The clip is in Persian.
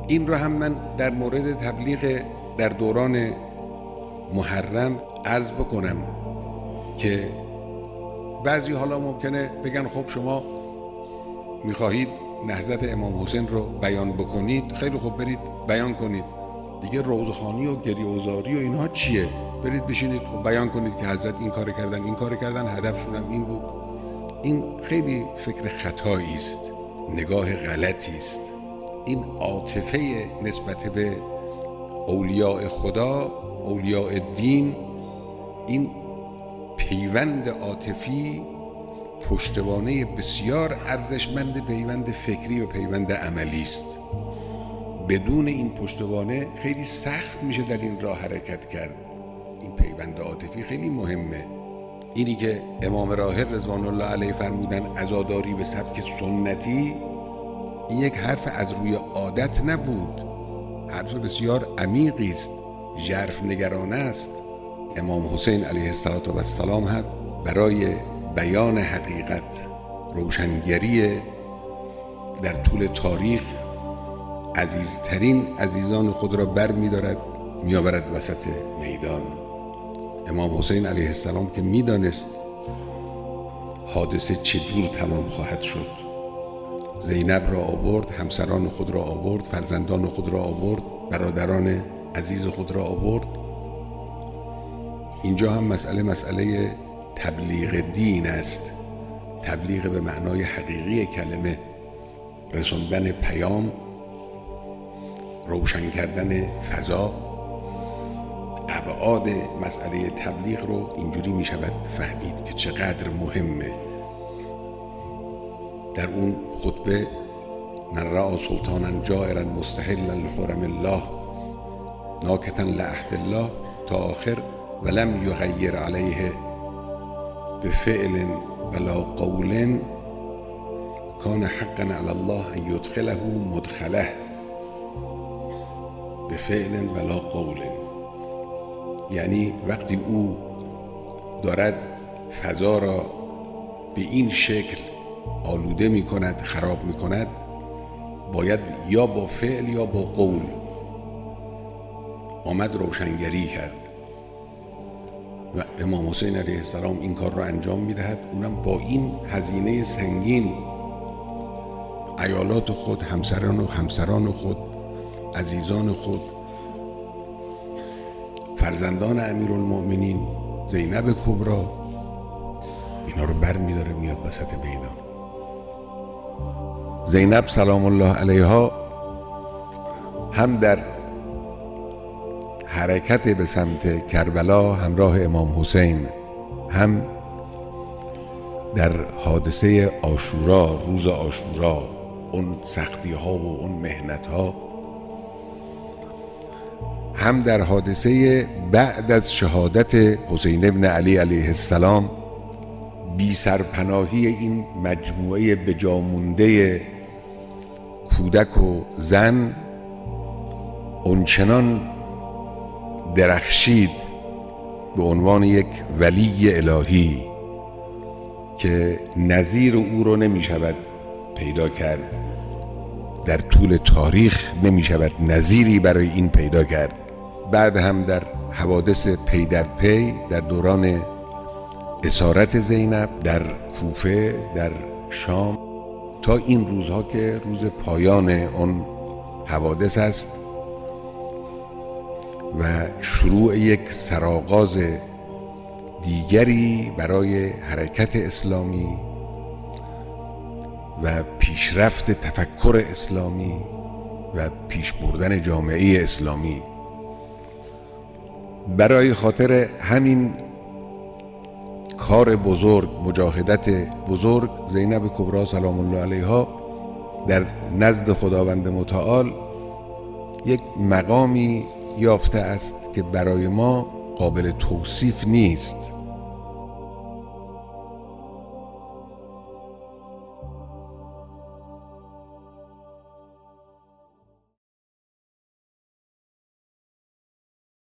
این رو هم من در مورد تبلیغ در دوران محرم عرض بکنم که بعضی حالا ممکنه بگن خب شما میخواهید نهضت امام حسین رو بیان بکنید، خیلی خوب برید بیان کنید دیگه، روزخوانی و گریه‌وزاری و اینها چیه؟ برید بشینید خب بیان کنید که حضرت این کار کردن این کار کردن، هدفشون هم این بود. این خیلی فکر خطایی است، نگاه غلطی است. این عاطفه نسبت به اولیاء خدا، اولیاء دین، این پیوند عاطفی پشتوانه بسیار ارزشمند پیوند فکری و پیوند عملی است. بدون این پشتوانه خیلی سخت میشه در این راه حرکت کرد. این پیوند عاطفی خیلی مهمه. اینی که امام راحل رضوان الله علیه فرمودن عزاداری به سبک سنتی، این یک حرف از روی عادت نبود، حرف بسیار عمیقی است، ژرف نگرانه است. امام حسین علیه السلام هم برای بیان حقیقت، روشنگری در طول تاریخ، عزیزترین عزیزان خود را بر می‌دارد میآورد وسط میدان. امام حسین علیه السلام که میدانست حادثه چجور تمام خواهد شد، زینب را آورد، همسران خود را آورد، فرزندان خود را آورد، برادران عزیز خود را آورد. اینجا هم مسئله تبلیغ دین است، تبلیغ به معنای حقیقی کلمه، رسوندن پیام، روشن کردن فضا. ابعاد مسئله تبلیغ رو اینجوری می شود فهمید که چقدر مهمه. در اون خطبه من رأى سلطانا جائرا مستحلا لحرم الله ناکتا لعهد الله تا آخر ولم یغیر علیه بفعل ولا قول کان حقا علی الله ان یدخله مدخله بفعل ولا قول. یعنی وقتی او دارد فضا را به این شکل آلوده می کند، خراب می کند، باید یا با فعل یا با قول آمد روشنگری کرد. و امام حسین علیه السلام این کار را انجام می دهد، اونم با این هزینه سنگین. عیالات خود، همسران خود، عزیزان خود، فرزندان امیرالمؤمنین، زینب کبری، اینا رو بر می داره میاد وسط میدان. زینب سلام الله علیها هم در حرکت به سمت کربلا همراه امام حسین، هم در حادثه عاشورا، روز عاشورا، اون سختی ها و اون محنت ها، هم در حادثه بعد از شهادت حسین ابن علی علیه السلام، بی سرپناهی این مجموعه بجامونده کودک و زن اونچنان درخشید به عنوان یک ولی الهی که نظیر او رو نمی شود پیدا کرد. در طول تاریخ نمی شود نظیری برای این پیدا کرد. بعد هم در حوادث پی در پی در دوران اسارت زینب در کوفه، در شام، تا این روزها که روز پایان اون حوادث است و شروع یک سرآغاز دیگری برای حرکت اسلامی و پیشرفت تفکر اسلامی و پیش بردن جامعه اسلامی. برای خاطر همین کار بزرگ، مجاهدت بزرگ، زینب کبری سلام الله علیها در نزد خداوند متعال یک مقامی یافته است که برای ما قابل توصیف نیست.